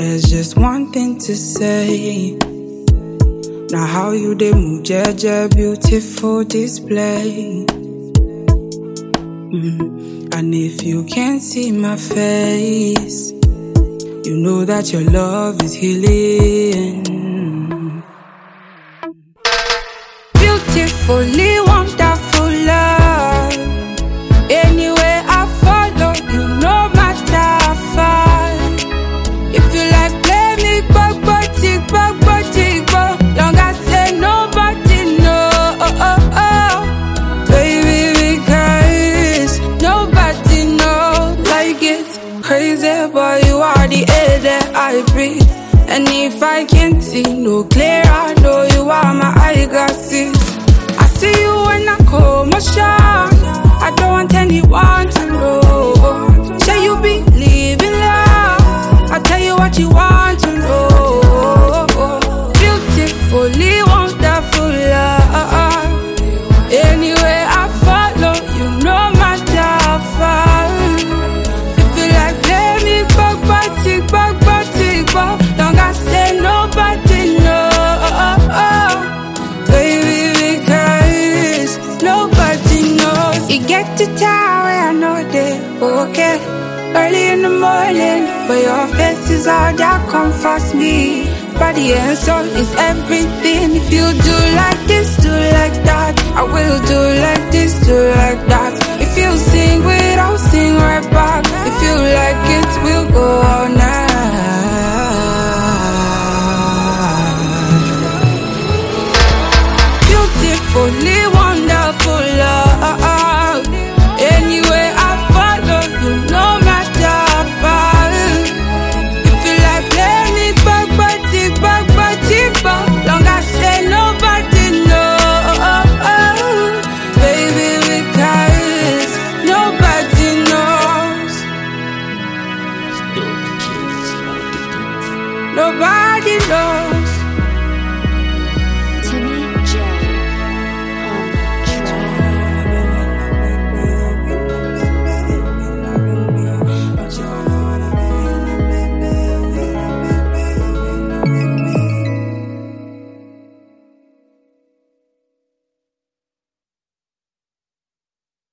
There's just one thing to say. Now how you dey move, jeje, beautiful display. And if you can't see my face, you know that your love is healing. Beautifully wonderful love. Anywhere I follow, you no matter how far. If you like play me, bug, long as say nobody know. Baby, because nobody knows. Like it's crazy, but you are the air that I breathe. And if I can't see no clear, I know you are my eyeglasses. I see you when I call my shot. I don't want anyone to know. Say you believe in love, I'll tell you what you want to know. Beautifully wonderful love. Anywhere I follow, you no matter how far. If you like play me, bug, long as say nobody know. Baby, because nobody knows. You get to town where I know they okay early in the morning, but your face is all that comforts me. Body and soul is everything. If you do like this, do like that, I will do like this, do like that. If you sing with, I'll sing right back. If you like it, we'll go all night. Beautifully wonderful love. Anywhere I follow, you no matter how far. If you like play me, bug, long as say nobody know. Baby, because nobody knows. Nobody knows.